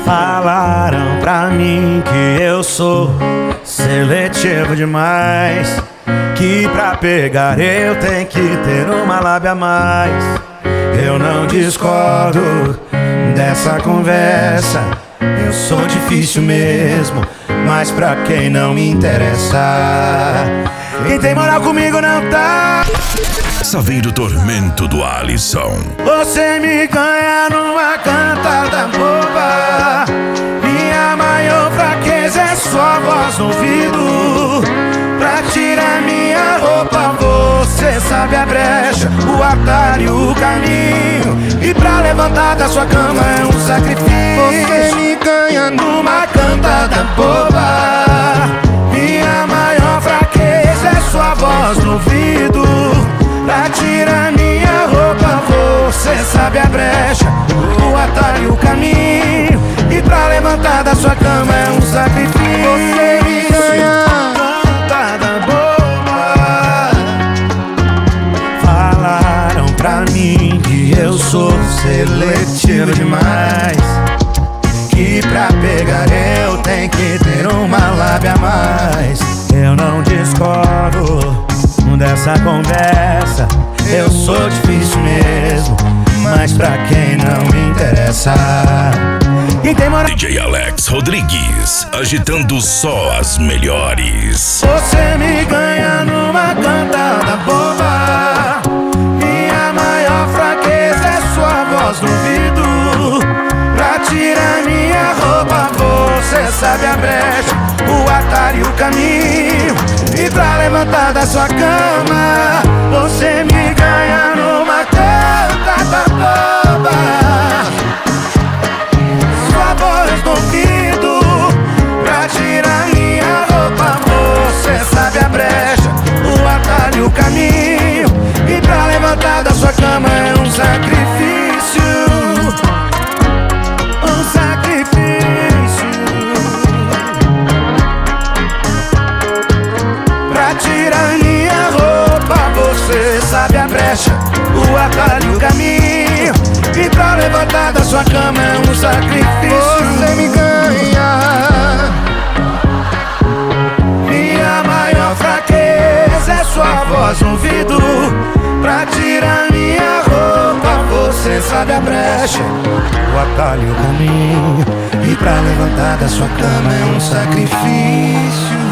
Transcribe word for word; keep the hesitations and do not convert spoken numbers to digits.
Falaram pra mim que eu sou seletivo demais, que pra pegar eu tenho que ter uma lábia a mais. Eu não discordo dessa conversa, eu sou difícil mesmo, mas pra quem não me interessa, quem tem moral comigo não tá. Saveiro Tormento do Alisson. Você me ganha numa cantada boba, minha maior fraqueza é sua voz no ouvido. Pra tirar minha roupa você sabe a brecha, o atalho, o caminho, e pra levantar da sua cama é um sacrifício. Você me ganha numa cantada boba, minha maior fraqueza é sua voz no ouvido. Pra tirar minha roupa você sabe a brecha, o atalho, o caminho, e pra levantar da sua cama é um sacrifício. Você me ganha cantada boba. Falaram pra mim que eu sou seletivo demais, que pra pegar eu tenho que ter uma lábia a mais. Eu não discordo dessa conversa, eu sou difícil mesmo, mas pra quem não me interessa, quem tem moral... D J Alex Rodrigues, agitando só as melhores. Você me ganha numa cantada boba, minha maior fraqueza é sua voz no ouvido. Pra tirar minha roupa você sabe a brecha, o atalho e o caminho, e pra levantar da sua cama você me ganha numa cantada boba. Sua voz no ouvido, pra tirar minha roupa você sabe a brecha, o atalho e o caminho, e pra levantar da sua cama é um sacrifício. Um sacrifício. Pra tirar minha roupa você sabe a brecha, o atalho e o caminho, e pra levantar da sua cama é um sacrifício. Você me ganha. Minha maior fraqueza é sua voz no ouvido. Pra tirar minha roupa você sabe a brecha, o atalho e o caminho, e pra levantar da sua cama é um sacrifício.